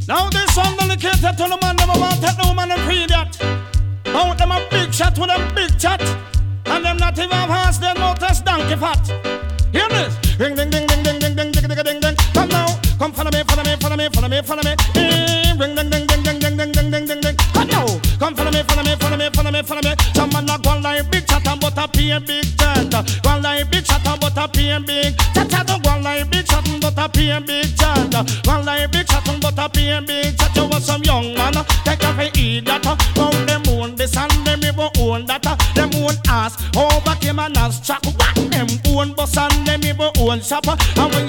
Now this song dedicated to the man never want take no man and free that. Out them a big shot with a big chat. And them not even pass their notice donkey fat. Hear this? Ring ding ding ding ding ding ding ding ding ding ding. Come now, come follow me, follow me, follow me, follow me, follow me. Ring ding ding ding ding ding ding ding ding ding ding. Come now, come follow me, follow me, follow me, follow me, follow me. Some man a go like big chat and but a pay big chat. Go like big chat and but a pay big. Chat don't go like big chat and but a pay big chat. Go like big chat and but a pay big chat. You was some young man, take a pay idiot. Go them own this and them even own that. Them own ass, over came and ass track. What them own bus and them even own shop. And when